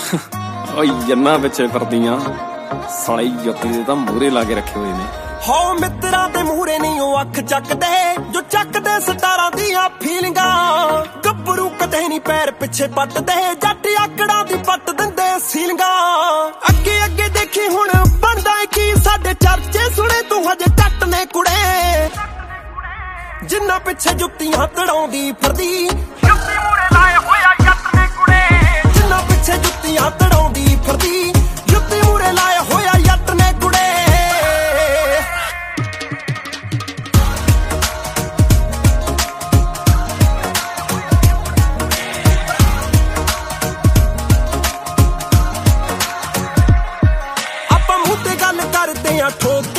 ਓਏ ਜੰਨਾ ਪਿੱਛੇ ਫਿਰਦੀਆਂ ਸਾਲੇ ਜੁੱਤ ਦੇ ਤਾਂ ਮੂਹਰੇ ਲਾ ਕੇ ਰੱਖੇ ਹੋਏ ਨੇ। ਹੋ ਮਿੱਤਰਾਂ ਦੇ ਮੂਹਰੇ ਨਹੀਂ ਉਹ ਅੱਖ ਚੱਕਦੇ ਜੋ ਚੱਕਦੇ ਸਟਾਰਾਂ ਦੀਆਂ ਫੀਲਿੰਗਾਂ। ਗੱਭਰੂ ਕਦੇ ਨਹੀਂ ਪੈਰ ਪਿੱਛੇ ਪੱਟਦੇ ਜੱਟ ਆਕੜਾਂ ਦੀ ਪੱਟ ਦਿੰਦੇ ਸੀਲਿੰਗਾਂ। ਅੱਗੇ ਅੱਗੇ ਦੇਖੀ ਹੁਣ ਬਣਦਾ ਕੀ ਸਾਡੇ ਚਰਚੇ ਸੁਣੇ ਤੂੰ ਹਜੇ ਟੱਟ ਨੇ ਕੁੜੇ। ਜਿੰਨਾ ਪਿੱਛੇ ਜੁੱਤੀਆਂ ਤੜਾਉਂਦੀ ਫਿਰਦੀ ਜੁੱਤੀ ਮੂਹਰੇ ਲਾਏ ਹੋਇਆ ਜੱਟ ਨੇ ਕੁੜੇ। ਜਿੰਨਾ ਪਿੱਛੇ ਜੁੱਤੀਆਂ ਤੜਾਉਂਦੀ ਫਿਰਦੀ ਜੁੱਤੀ ਮੂਹਰੇ ਲਾਏ ਹੋਇਆ ਜੱਟ ਨੇ ਕੁੜੇ। ਆਪਾਂ ਮੂੰਹ ਤੇ ਗੱਲ ਕਰਦੇ ਆ ਠੋਕੇ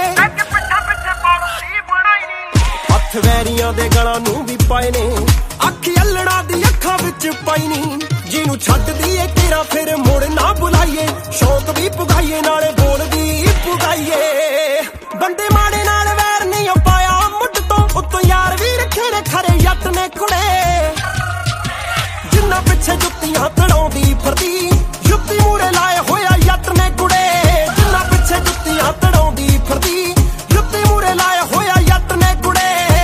ਹੱਥ ਵੈਰੀਆਂ ਦੇ ਗਲਾਂ ਨੂੰ ਵੀ ਪਾਏ ਨੇ। ਅੱਖ ਅਲੜਾ ਦੀ ਅੱਖਾਂ ਵਿੱਚ ਪਾਈ ਨੀ ਜਿਹਨੂੰ ਛੱਡਦੀ ਏ ਤੇਰਾ ਫਿਰ ਮੁੜ ਨਾ ਬੁਲਾਈਏ। ਸ਼ੌਕ ਵੀ ਪੁਗਾਈਏ ਨਾਲੇ ਬੋਲ ਵੀ ਪੁਗਾਈਏ। ਬੰਦੇ ਮਾੜੇ ਨਾਲ ਵੈਰ ਨਹੀਂ ਪਾਇਆ ਮੁੱਢ ਤੋਂ ਉੱਤੋਂ ਯਾਰ ਵੀ ਰੱਖੇ ਨੇ ਖਰੇ ਜੱਟ ਨੇ ਕੁੜੇ। ਜਿੰਨਾ ਪਿੱਛੇ ਜੁੱਤੀਆਂ ਤੜਾਉਂਦੀ ਫਿਰਦੀ ਜੁੱਤੀ ਮੂਹਰੇ ਲਾਏ ਹੋਇਆ ਜੱਟ ਨੇ ਕੁੜੇ। ਜਿੰਨਾ ਪਿੱਛੇ ਜੁੱਤੀਆਂ ਤੜਾਉਂਦੀ ਫਿਰਦੀ ਜੁੱਤੀ ਮੂਹਰੇ ਲਾਏ ਹੋਇਆ ਜੱਟ ਨੇ ਕੁੜੇ।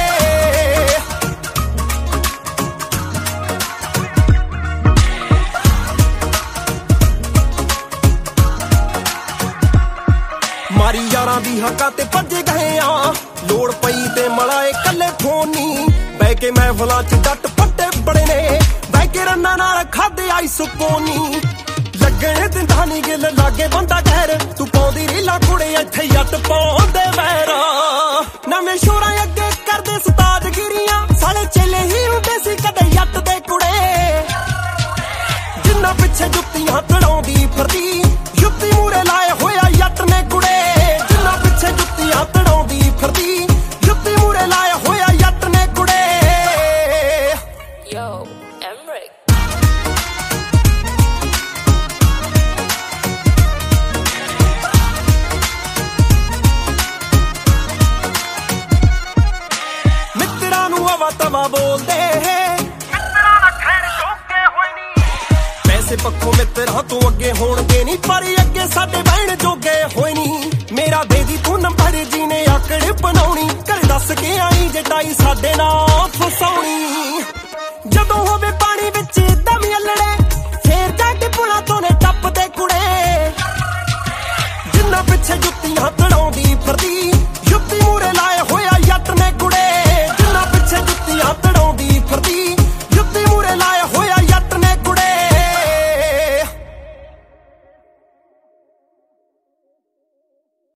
ਮਾਰੀ ਯਾਰਾਂ ਦੀ ਹੱਕਾਂ ਤੇ ਭੱਜੇ ਗਏ ਆ ਲੋੜ ਪਈ ਤੇ ਮਲਾਏ ਕੱਲੇ ਫੋਨੀ। ਬਹਿ ਕੇ ਮਹਿਫਲਾਂ ਚ ਜੱਟ ਫੱਟੇ ਬੜੇ ਨੇ ਬਹਿ ਕੇ ਰੰਨਾਂ ਨਾਲ ਖਾਦੇ ਆਈ ਸੁਪੋਨੀ। ਲੱਗਣੇ ਦਿੰਦਾ ਨੀ ਗਿੱਲ ਲਾਗੇ ਬੰਦਾ ਗੈਰ ਤੂੰ ਪਾਉਂਦੀ ਰੀਲਾ ਕੁੜੇ ਇੱਥੇ ਜੱਟ ਪਾਉਂਦੇ ਵੈਰ। ਨਵੇਂ ਸ਼ੋਰਾਂ ਅੱਗੇ ਕਰਦੇ ਸਤਾਜਗਿਰੀਆਂ ਸਾਲੇ ਚੇਲੇ ਹੀ ਹੁੰਦੇ ਸੀ ਕਦੇ ਜੱਟ ਦੇ ਕੁੜੇ। ਜਿੰਨਾ ਪਿੱਛੇ ਜੁੱਤੀਆਂ ਤੜਾਉਂਦੀ ਫਿਰਦੀ ਜੁੱਤੀ ਮੂਹਰੇ ਲਾਏ ਹੋਇਆ ਜੱਟ ਨੇ ਕੁੜੇ। ਜਿੰਨਾ ਪਿੱਛੇ ਜੁੱਤੀਆਂ ਤੜਾਉਂਦੀ ਫਿਰਦੀ ਜੁੱਤੀ ਮੂਹਰੇ ਲਾਏ ਹੋਇਆ ਜੱਟ ਨੇ ਕੁੜੇ। Yo, Emric. ਮਿੱਤਰਾਂ ਨੂੰ ਹਵਾ ਤਵਾ ਬੋਲਦੇ ਮਿੱਤਰਾਂ ਦਾ ਖੈਰ ਚੋਕੇ ਹੋਏ ਨੀ। ਪੈਸੇ ਪੱਖੋਂ ਮਿੱਤਰਾਂ ਤੋਂ ਅੱਗੇ ਹੋਣਗੇ ਨੀ ਪਰ ਅੱਗੇ ਸਾਡੇ ਬਹਿਣ ਜੋਗੇ ਹੋਏ ਨੀ। ਮੇਰਾ ਦੇ ਦੀ ਤੂੰ ਨੰਬਰ ਜੀ ਨੇ ਆਕੜ ਬਣਾਉਣੀ ਘਰੇ ਦੱਸ ਕੇ ਆਈ ਜਟਾਈ ਸਾਡੇ ਨਾਲ ਫਸਾਉਣੀ।